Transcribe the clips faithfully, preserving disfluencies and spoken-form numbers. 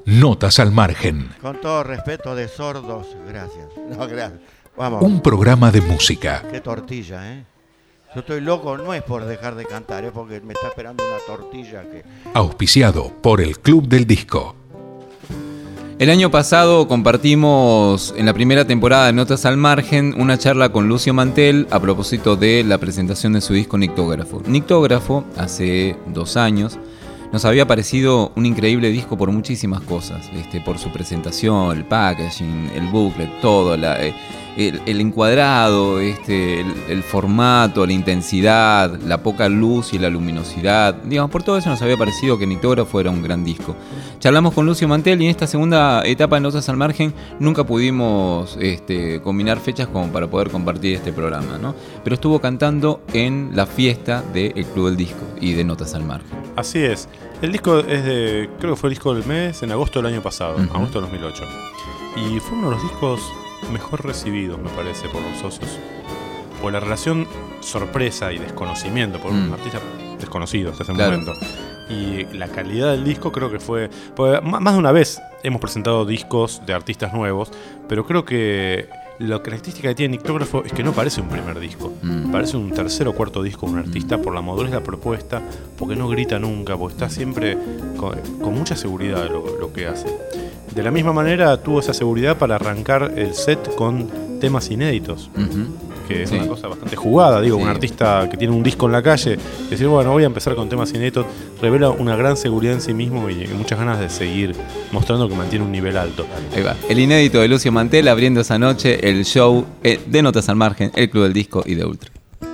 Notas al margen. Con todo respeto de sordos, gracias. No, gracias. Vamos. Un programa de música. Qué tortilla, ¿eh? Yo estoy loco, no es por dejar de cantar, es porque me está esperando una tortilla que... Auspiciado por el Club del Disco. El año pasado compartimos en la primera temporada de Notas al Margen una charla con Lucio Mantel a propósito de la presentación de su disco Nictógrafo. Nictógrafo, hace dos años, nos había parecido un increíble disco por muchísimas cosas, este, por su presentación, el packaging, el booklet, todo, la, eh, el, el encuadrado, este, el, el formato, la intensidad, la poca luz y la luminosidad. Digamos, por todo eso nos había parecido que Nictógrafo era un gran disco. Charlamos con Lucio Mantel y en esta segunda etapa de Notas al Margen nunca pudimos este, combinar fechas como para poder compartir este programa, ¿no? Pero estuvo cantando en la fiesta del Club del Disco y de Notas al Margen. Así es. El disco es de, creo que fue el disco del mes, en agosto del año pasado, uh-huh. agosto de dos mil ocho. Y fue uno de los discos mejor recibidos, me parece, por los socios. Por la relación sorpresa y desconocimiento, por mm. un artista desconocido hasta ese claro. momento. Y la calidad del disco creo que fue... Más de una vez hemos presentado discos de artistas nuevos, pero creo que la característica que tiene Nictógrafo es que no parece un primer disco. Mm. Parece un tercer o cuarto disco de un artista por la madurez de la propuesta, porque no grita nunca, porque está siempre con, con mucha seguridad lo, lo que hace. De la misma manera tuvo esa seguridad para arrancar el set con temas inéditos. Uh-huh. Que es sí. una cosa bastante jugada, digo, sí. un artista que tiene un disco en la calle, decir, bueno, voy a empezar con temas inéditos, revela una gran seguridad en sí mismo y muchas ganas de seguir mostrando que mantiene un nivel alto. Ahí va, el inédito de Lucio Mantel abriendo esa noche el show de Notas al Margen, el Club del Disco y de Ultra.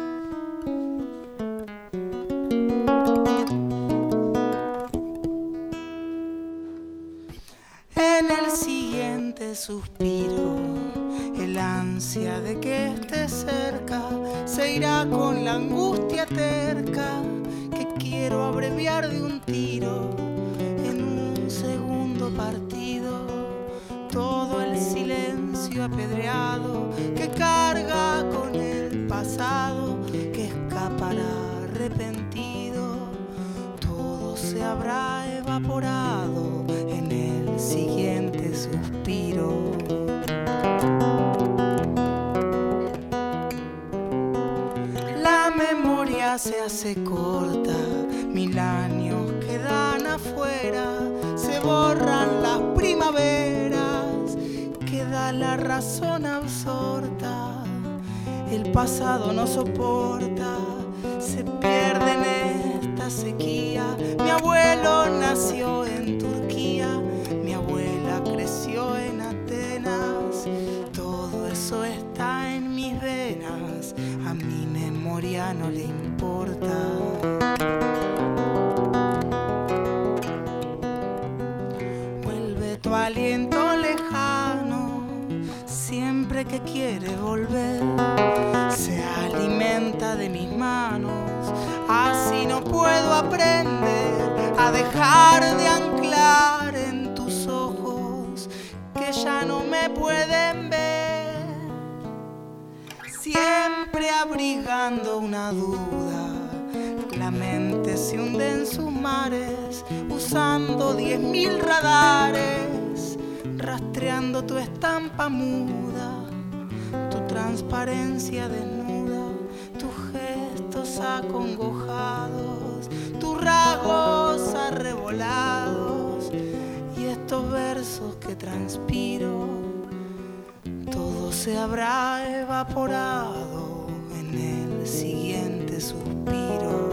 En el siguiente suspiro, el ansia de que esté cerca se irá con la angustia terca que quiero abreviar de un tiro en un segundo partido. Todo el silencio apedreado que carga con el pasado que escapará arrepentido. Todo se habrá evaporado en el siguiente suspiro. La memoria se hace corta, mil años quedan afuera, se borran las primaveras, queda la razón absorta, el pasado no soporta, se pierde en esta sequía. Mi abuelo nació en Turquía, mi abuela creció en Atenas, todo eso está en mis venas, a mi memoria no le importa. Vuelve tu aliento lejano, siempre que quiere volver, se alimenta de mis manos, así no puedo aprender a dejar de anclar en tus ojos que ya no me pueden ver, siempre abrigando una duda. La mente se hunde en sus mares, usando diez mil radares, rastreando tu estampa muda, tu transparencia desnuda, tus gestos acongojados, tus rasgos arrebolados y estos versos que transpiro. Todo se habrá evaporado en el siguiente suspiro.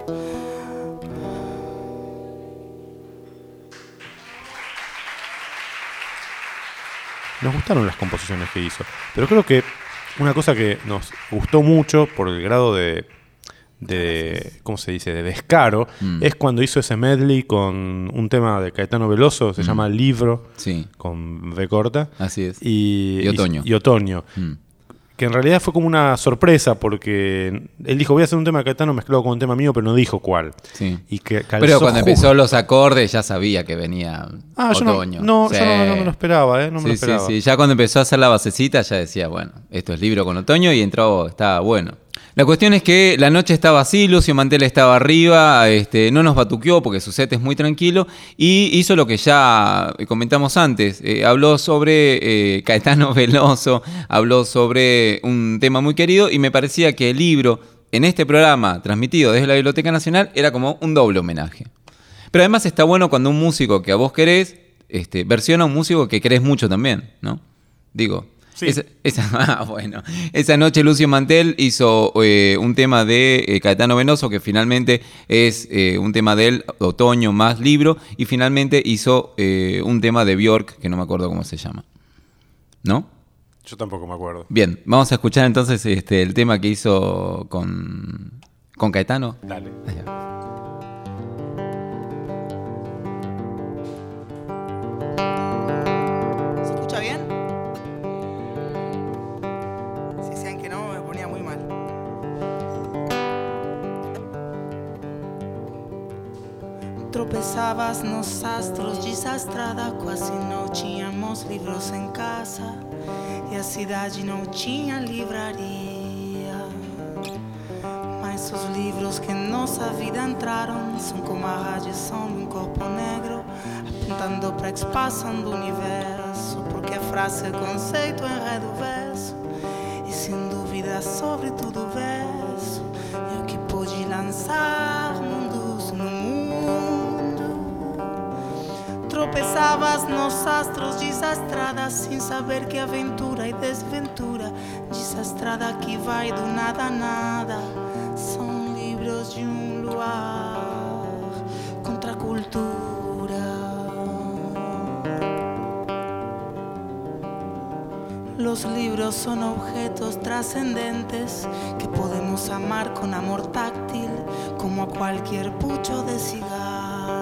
Nos gustaron las composiciones que hizo, pero creo que una cosa que nos gustó mucho por el grado de, de ¿cómo se dice?, de descaro, mm. es cuando hizo ese medley con un tema de Caetano Veloso, se mm. llama Libro, sí. con V corta. Así es. Y, y Otoño. Y, y Otoño. Mm. Que en realidad fue como una sorpresa, porque él dijo, voy a hacer un tema de Caetano mezclado con un tema mío, pero no dijo cuál. Sí. Y que calzó pero cuando justo. empezó los acordes ya sabía que venía ah, Otoño. Yo no, no, sí. yo no, no me lo esperaba, ¿eh? No me sí, lo esperaba. Sí, sí, ya cuando empezó a hacer la basecita ya decía, bueno, esto es Libro con Otoño y entró, estaba bueno. La cuestión es que la noche estaba así, Lucio Mantel estaba arriba, este, no nos batuqueó porque su set es muy tranquilo y hizo lo que ya comentamos antes. Eh, habló sobre eh, Caetano Veloso, habló sobre un tema muy querido y me parecía que el libro en este programa transmitido desde la Biblioteca Nacional era como un doble homenaje. Pero además está bueno cuando un músico que a vos querés este, versiona a un músico que querés mucho también, ¿no? Digo... Sí. Esa, esa, ah, bueno. Esa noche Lucio Mantel hizo eh, un tema de eh, Caetano Veloso, que finalmente es eh, un tema del Otoño más libro, y finalmente hizo eh, un tema de Björk, que no me acuerdo cómo se llama. ¿No? Yo tampoco me acuerdo. Bien, vamos a escuchar entonces este, el tema que hizo con, con Caetano. Dale. Allá. Tropeçavas nos astros desastrada, quase não tínhamos livros em casa e a cidade não tinha livraria. Mas os livros que em nossa vida entraram são como a radiação de um corpo negro apontando para a expansão do universo, porque a frase é conceito, enredo, verso e sem dúvida sobre tudo o verso é o que pode lançar mundos no mundo. Tropeçavas nos astros desastrada, sem saber que aventura e desventura, desastrada que vai do nada a nada, são livros de um luar contra a cultura. Los libros son objetos trascendentes que podemos amar con amor táctil, como a cualquier pucho de cigarro.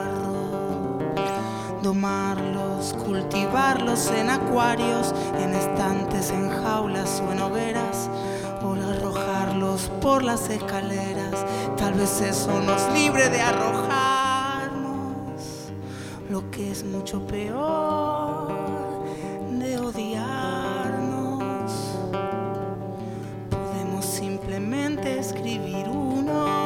Domarlos, cultivarlos en acuarios, en estantes, en jaulas o en hogueras, o arrojarlos por las escaleras. Tal vez eso nos libre de arrojarnos, lo que es mucho peor, de odiarnos. Podemos simplemente escribir uno.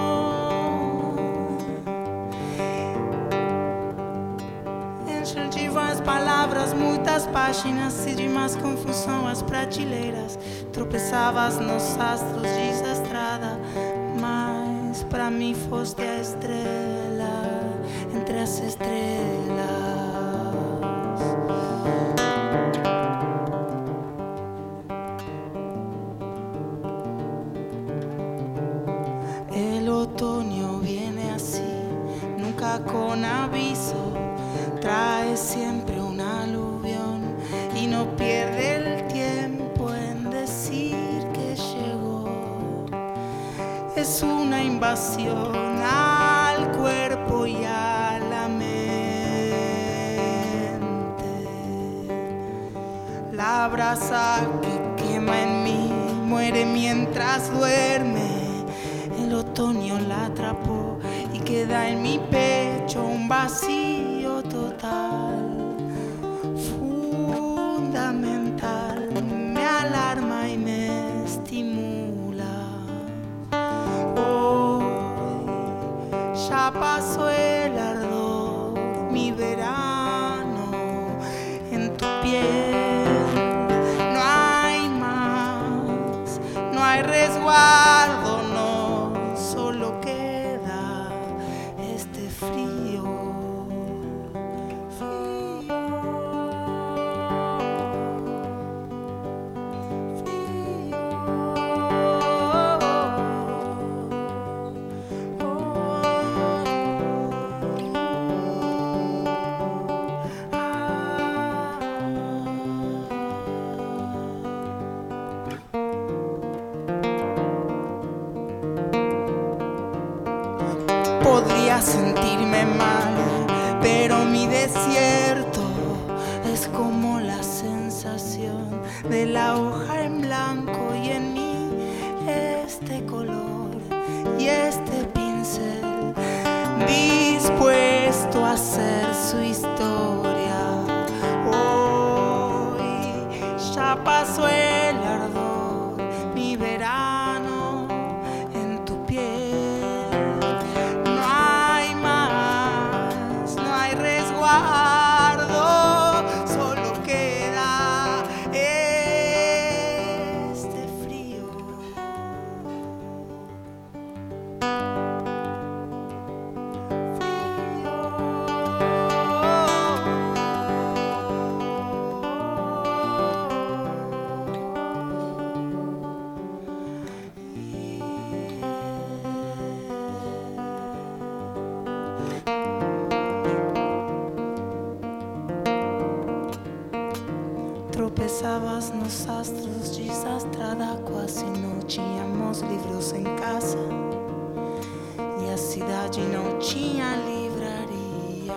As palavras, muitas páginas e de mais confusão as prateleiras. Tropeçavas nos astros desastrada, mas pra mim foste a estrela entre as estrelas. El otoño viene así, nunca con aviso. Trae siempre un aluvión y no pierde el tiempo en decir que llegó. Es una invasión al cuerpo y a la mente. La brasa que quema en mí muere mientras duerme. El otoño la atrapó y queda en mi pecho un vacío total, fundamental, me alarma y me estimula. Hoy ya pasó el ardor, mi verano en tu piel. No hay más, no hay resguardo, no, solo queda este frío. Podría sentirme mal, pero mi desierto es como la sensación de la hoja en blanco y en mí este color y este pincel dispuesto a hacer su historia. Hoy ya pasó el ardor, mi verano guardo, solo queda este frío. Tropeçavas nos astros, desastrada, quase não tínhamos livros em casa e a cidade não tinha livraria.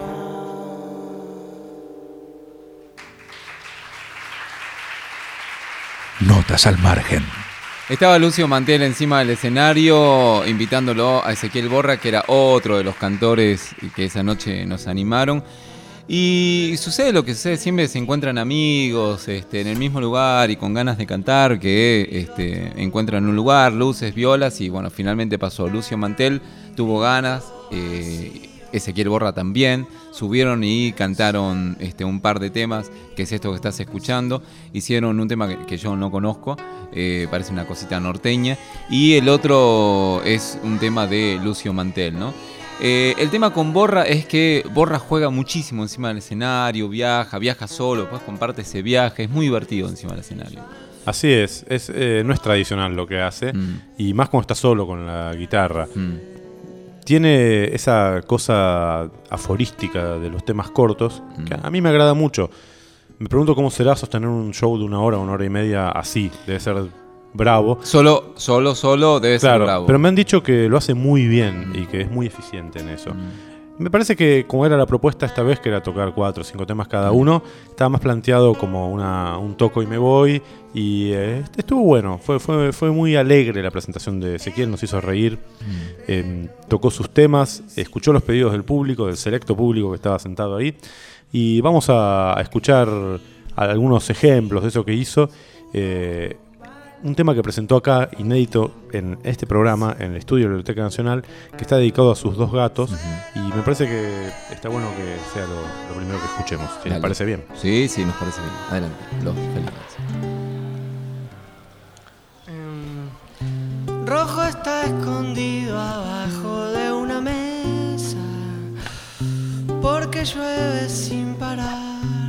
Notas al margen. Estaba Lucio Mantel encima del escenario invitándolo a Ezequiel Borra, que era otro de los cantores que esa noche nos animaron. Y sucede lo que sucede, siempre se encuentran amigos este, en el mismo lugar y con ganas de cantar, que este, encuentran un lugar, luces, violas, y bueno, finalmente pasó. Lucio Mantel tuvo ganas, eh, Ezequiel Borra también, subieron y cantaron este, un par de temas, que es esto que estás escuchando. Hicieron un tema que, que yo no conozco, eh, parece una cosita norteña, y el otro es un tema de Lucio Mantel, ¿no? Eh, el tema con Borra es que Borra juega muchísimo encima del escenario, viaja, viaja solo, pues comparte ese viaje, es muy divertido encima del escenario. Así es, es eh, no es tradicional lo que hace, mm. y más cuando está solo con la guitarra. Mm. Tiene esa cosa aforística de los temas cortos, mm. que a mí me agrada mucho. Me pregunto cómo será sostener un show de una hora, una hora y media así, debe ser bravo. Solo, solo, solo debe claro, ser bravo. Pero me han dicho que lo hace muy bien y que es muy eficiente en eso. Mm. Me parece que como era la propuesta esta vez, que era tocar cuatro o cinco temas cada uno, estaba más planteado como una, un toco y me voy. Y eh, estuvo bueno, fue, fue, fue muy alegre la presentación de Ezequiel, nos hizo reír. Mm. Eh, tocó sus temas, escuchó los pedidos del público, del selecto público que estaba sentado ahí. Y vamos a, a escuchar algunos ejemplos de eso que hizo. Eh, Un tema que presentó acá, inédito en este programa, en el estudio de la Biblioteca Nacional, que está dedicado a sus dos gatos. Uh-huh. Y me parece que está bueno que sea lo, lo primero que escuchemos, si les parece bien. Sí, sí, nos parece bien. Adelante, los felices. Um, Rojo está escondido abajo de una mesa, porque llueve sin parar.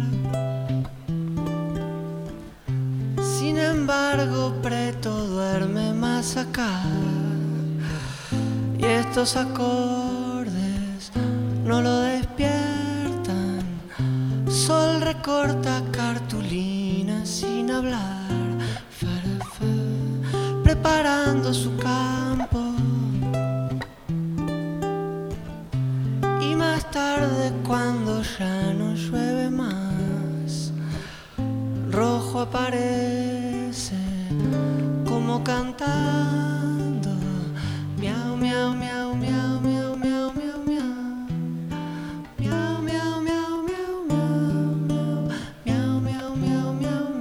Sin embargo, Preto duerme más acá, y estos acordes no lo despiertan. Sol recorta cartulina sin hablar, farafá, preparando su campo. Y más tarde, cuando ya no llueve más, Rojo aparece como cantando, miau, miau, miau, miau, miau, miau, miau, miau. Miau, miau, miau, miau, miau, miau, miau, miau, miau,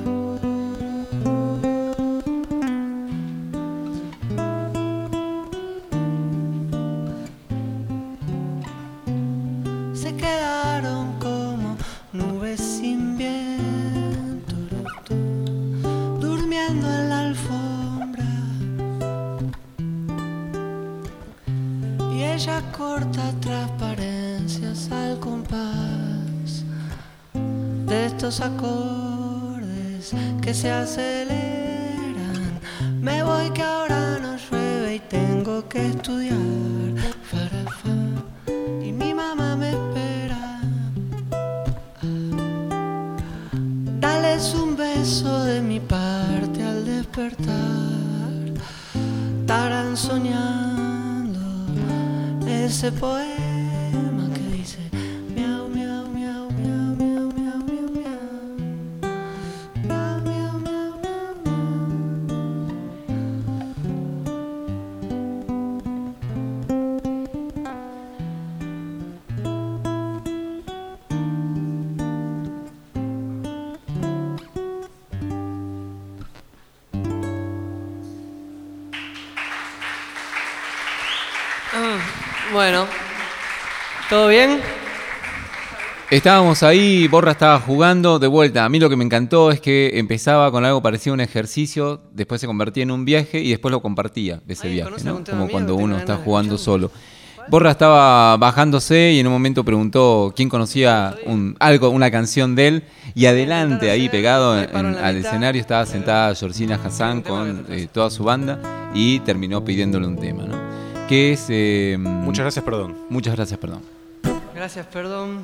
miau. Se quedaron como nubes sin viento, durmiendo en la alfombra, y ella corta transparencias al compás de estos acordes que se aceleran. Me voy que ahora no llueve y tengo que estudiar, farafá, y mi mamá me espera. Dales un beso de mi parte al despertar. Estarán soñando ese poema que dice miau, miau, miau, miau, miau, miau, miau, miau. Miau, miau, miau, miau, Bueno, ¿todo bien? Estábamos ahí, Borra estaba jugando, de vuelta. A mí lo que me encantó es que empezaba con algo parecido a un ejercicio, después se convertía en un viaje y después lo compartía, ese Ay, viaje, ¿no? Como mío, cuando uno está jugando escuchando. solo. Borra estaba bajándose y en un momento preguntó quién conocía un, algo, una canción de él, y adelante, ahí pegado en- en- al escenario, estaba sentada Georgina Hassan con eh, toda su banda y terminó pidiéndole un tema, ¿no? Que es... eh, Muchas gracias, perdón. Muchas gracias, perdón. Gracias, perdón.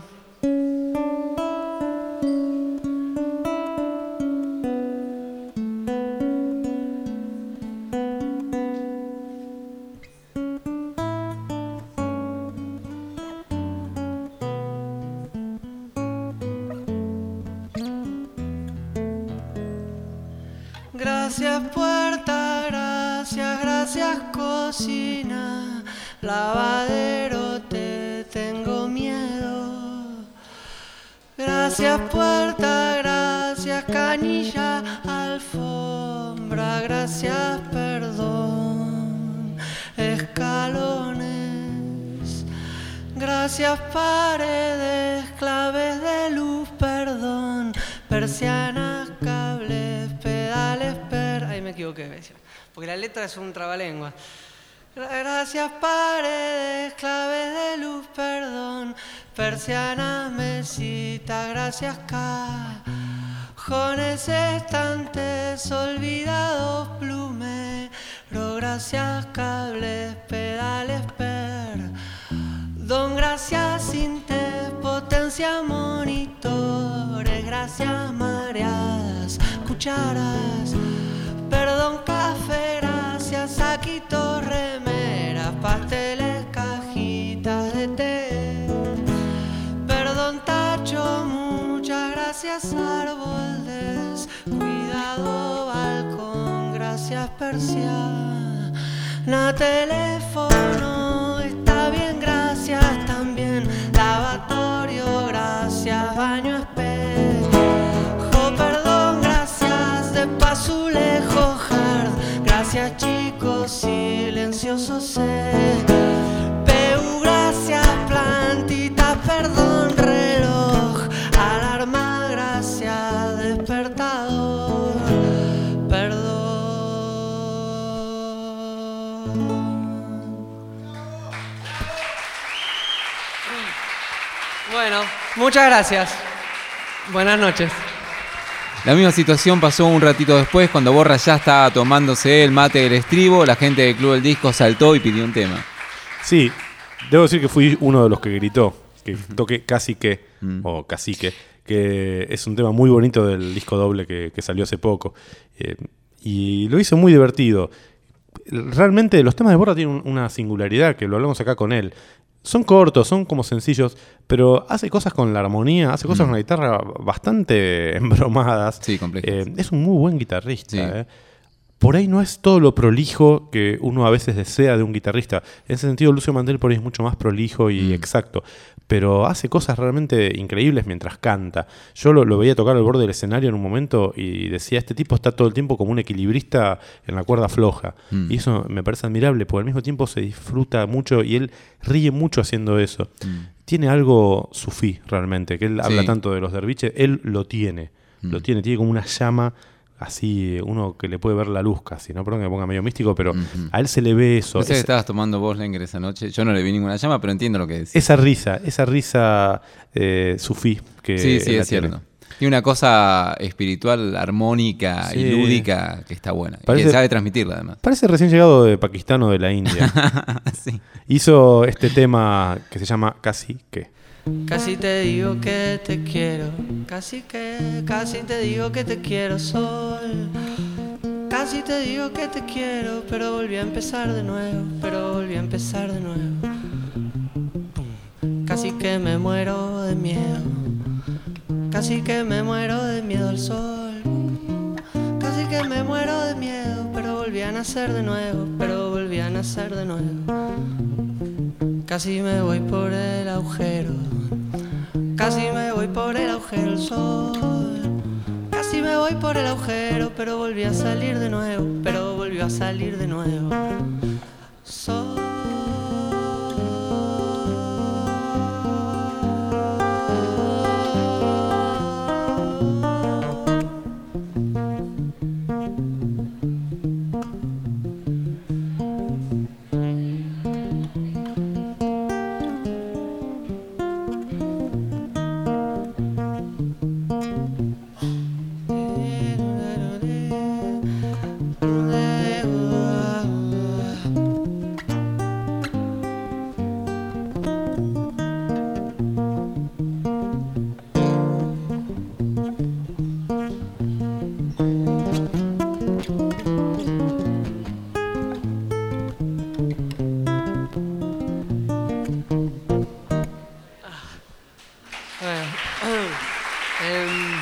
Gracias puerta, gracias, gracias cocina, lavadero, te tengo miedo. Gracias puerta, gracias canilla, alfombra, gracias perdón, escalones. Gracias paredes, claves de luz, perdón, persianas, cables, pedales, per... Ahí me equivoqué, ¿ves? Porque la letra es un trabalengua. Gracias paredes, claves de luz, perdón, persianas, mesita, gracias cajones, estantes, olvidados, plumero, gracias cables, pedales, perdón, gracias sintes, potencia, monitores, gracias mareadas, cucharas, perdón, café, gracias, saquitos, remeras, pasteles, cajitas de té. Perdón, tacho, muchas gracias, árbol, descuidado, balcón, gracias, persiana, teléfono, está bien, gracias, también, lavatorio, gracias, baño, espejo, perdón, gracias, de pazulejo, hard, gracias, chicos, silencioso, sé, Peu, gracias, plantita, perdón, reloj, alarma, gracias, despertador, perdón. Bueno, muchas gracias. Buenas noches. La misma situación pasó un ratito después, cuando Borra ya estaba tomándose el mate del estribo, la gente del Club del Disco saltó y pidió un tema. Sí, debo decir que fui uno de los que gritó, que toqué Casi que, Mm. o Cacique, que es un tema muy bonito del disco doble que, que salió hace poco. Eh, y lo hizo muy divertido. Realmente los temas de Borra tienen una singularidad, que lo hablamos acá con él. Son cortos, son como sencillos, pero hace cosas con la armonía, hace cosas Mm. con la guitarra bastante embromadas. Sí, complejas. Eh, es un muy buen guitarrista. Sí. eh. Por ahí no es todo lo prolijo que uno a veces desea de un guitarrista. En ese sentido, Lucio Mantel por ahí es mucho más prolijo y Mm. exacto. Pero hace cosas realmente increíbles mientras canta. Yo lo, lo veía tocar al borde del escenario en un momento y decía, este tipo está todo el tiempo como un equilibrista en la cuerda floja. Mm. Y eso me parece admirable, porque al mismo tiempo se disfruta mucho y él ríe mucho haciendo eso. Mm. Tiene algo sufí realmente, que él Sí. habla tanto de los derviches, él lo tiene. Mm. Lo tiene, tiene como una llama así, uno que le puede ver la luz casi, no perdón que me ponga medio místico, pero Ujú. a él se le ve eso. No sé que Esa, estabas tomando vos, Lenger, esa noche. Yo no le vi ninguna llama, pero entiendo lo que decís. esa risa, esa risa eh, sufí que Sí, sí, él la es tiene. cierto. Tiene una cosa espiritual, armónica Sí. y lúdica que está buena. Y Parece- que sabe transmitirla, además. Parece recién llegado de Pakistán o de la India. Sí. Hizo este tema que se llama Casi que. Casi te digo que te quiero, casi que, casi te digo que te quiero, sol. Casi te digo que te quiero, pero volví a empezar de nuevo, pero volví a empezar de nuevo. Pum. Casi que me muero de miedo, casi que me muero de miedo al sol. Casi que me muero de miedo, pero volví a nacer de nuevo, pero volví a nacer de nuevo. Casi me voy por el agujero, casi me voy por el agujero el sol. Casi me voy por el agujero, pero volví a salir de nuevo, pero volvió a salir de nuevo. Sol. Bueno, em,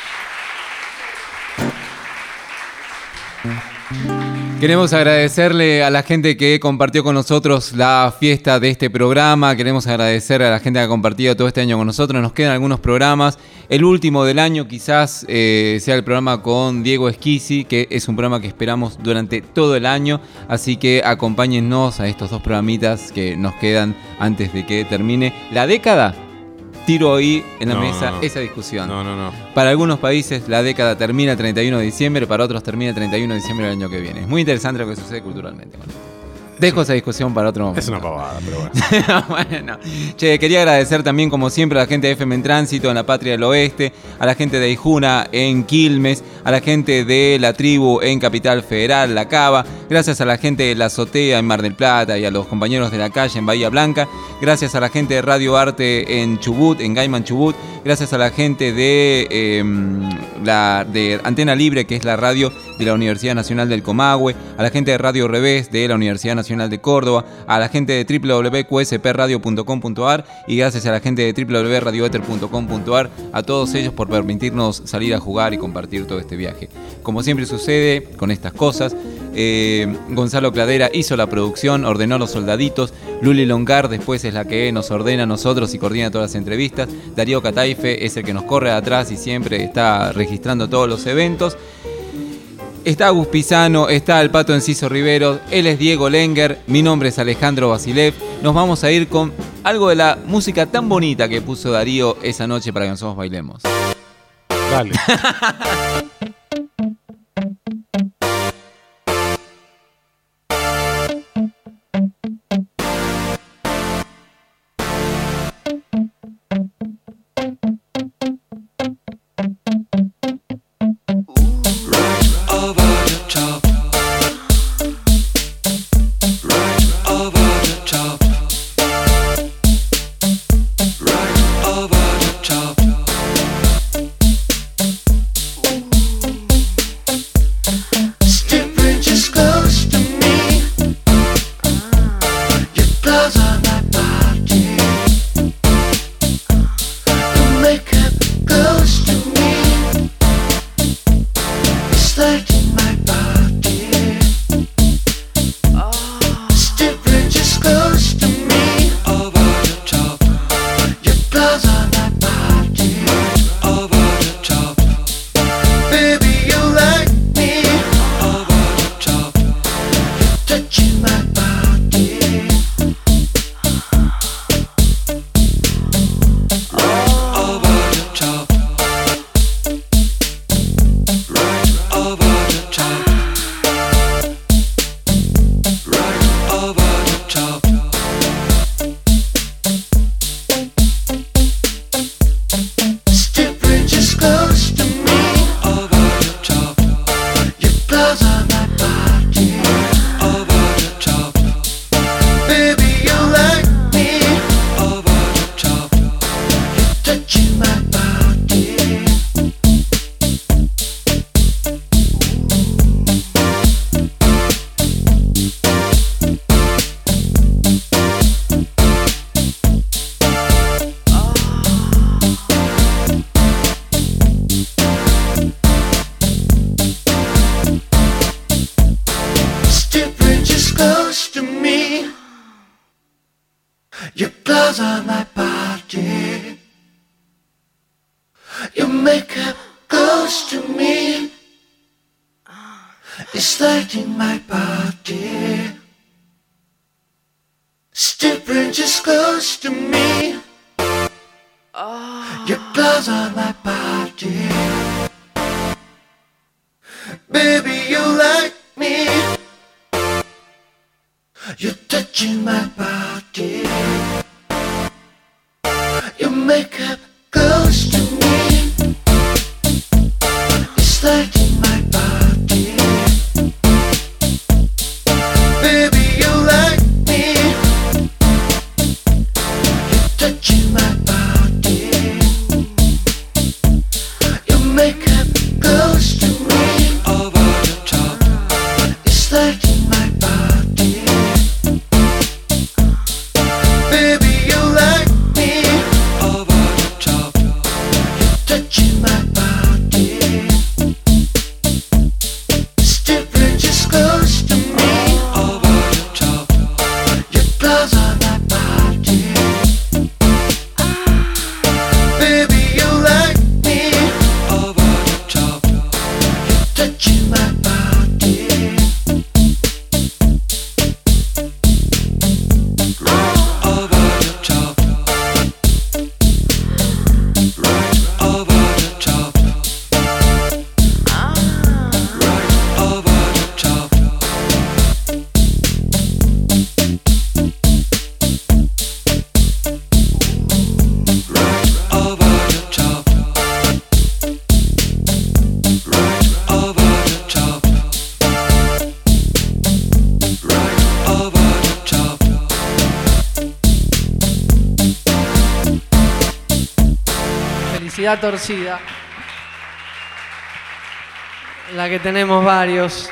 Queremos agradecerle a la gente que compartió con nosotros la fiesta de este programa. Queremos agradecer a la gente que ha compartido todo este año con nosotros. Nos quedan algunos programas. El último del año quizás eh, sea el programa con Diego Esquisi, que es un programa que esperamos durante todo el año. Así que acompáñennos a estos dos programitas que nos quedan antes de que termine la década. Tiro ahí en la No, mesa no, no. esa discusión. No, no, no. Para algunos países la década termina el treinta y uno de diciembre, para otros termina el treinta y uno de diciembre del año que viene. Es muy interesante lo que sucede culturalmente con esto. Dejo esa discusión para otro momento. Es una pavada, pero bueno. Bueno, che, quería agradecer también, como siempre, a la gente de F M en Tránsito en la Patria del Oeste, a la gente de Ijuna en Quilmes, a la gente de La Tribu en Capital Federal, La Cava, gracias a la gente de La Azotea en Mar del Plata y a los compañeros de La Calle en Bahía Blanca, gracias a la gente de Radio Arte en Chubut, en Gaiman Chubut, gracias a la gente de, eh, la, de Antena Libre, que es la radio de la Universidad Nacional del Comahue, a la gente de Radio Revés de la Universidad Nacional de Córdoba, a la gente de doble u doble u doble u punto q s p radio punto com punto a r y gracias a la gente de doble u doble u doble u punto radio ether punto com punto a r, a todos ellos por permitirnos salir a jugar y compartir todo este viaje. Como siempre sucede con estas cosas, eh, Gonzalo Cladera hizo la producción, ordenó los soldaditos, Luli Longar después es la que nos ordena a nosotros y coordina todas las entrevistas, Darío Cataife es el que nos corre de atrás y siempre está registrando todos los eventos. Está Gus Pisano, está el Pato Enciso Riveros, él es Diego Lenger, mi nombre es Alejandro Basilev. Nos vamos a ir con algo de la música tan bonita que puso Darío esa noche para que nosotros bailemos. Dale. felicidad torcida. La que tenemos varios.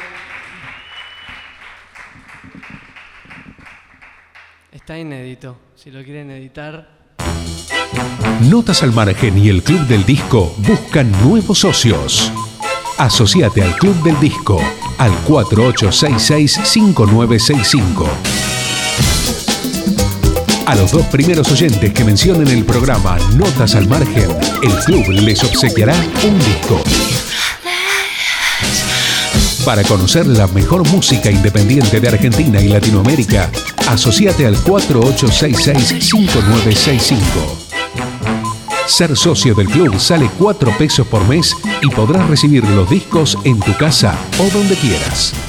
Está inédito, si lo quieren editar. Notas al Margen y el Club del Disco buscan nuevos socios. Asociate al Club del Disco al cuatro ocho seis seis, cinco nueve seis cinco. A los dos primeros oyentes que mencionen el programa Notas al Margen, el club les obsequiará un disco. Para conocer la mejor música independiente de Argentina y Latinoamérica, asociate al cuatro ocho seis seis, cinco nueve seis cinco. Ser socio del club sale cuatro pesos por mes y podrás recibir los discos en tu casa o donde quieras.